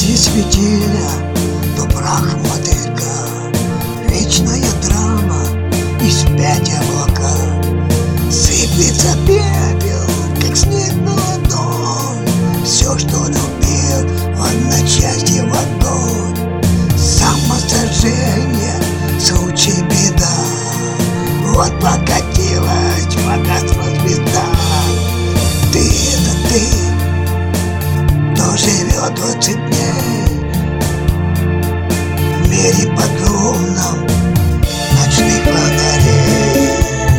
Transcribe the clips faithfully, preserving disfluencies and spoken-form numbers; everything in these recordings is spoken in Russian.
Гаси светильня, то прах мотылька, вечная драма и спять облака. Сыплется пепел, как снег на ладонь. Все, что любил, в одночасье в огонь. Самосожжение, случай беда. Вот покатилась, погасла звезда. Ты это ты, кто живет двадцать дней в мире подобном ночных фонарей.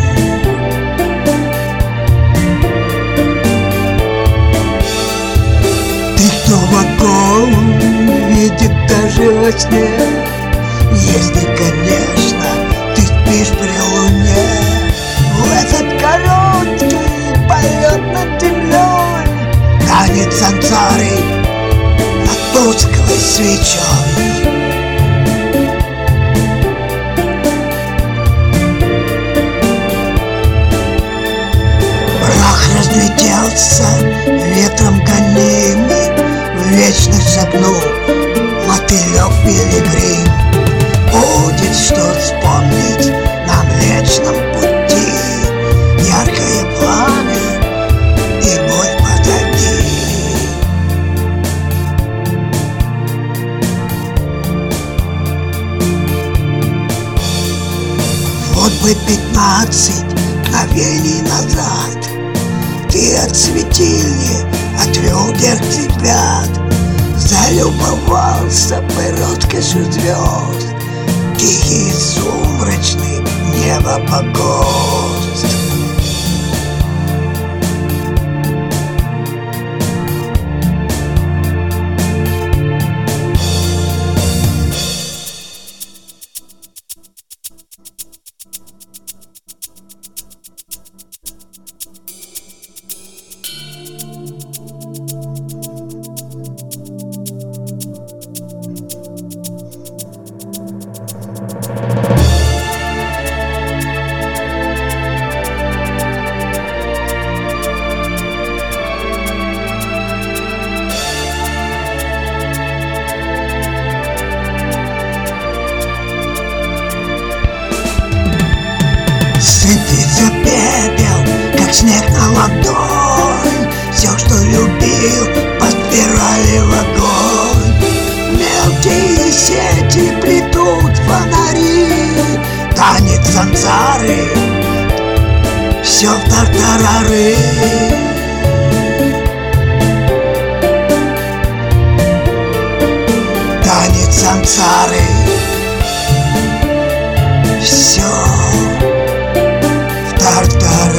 Ты, кто вокруг видит даже во сне, если, конечно, ты спишь при луне. В этот короткий полет над землей танец сансары над тусклой свечой. Прах разлетелся, ветром гонимый, в вечность шагнул мотылек-пилигрим. Будет что вспомнить на Млечном пути, яркое пламя и боль позади. Вот бы пятнадцать мгновений назад ты от светильни отвел вверх взгляд, залюбовался бы роскошью звезд, тихий и сумрачный небо погост. Сыплется пепел, как снег на ладонь. Все, что любил, по спирали в огонь. Мелкие сети плетут фонари, танец сансары, все в тартарары. Танец сансары, все в тартарары.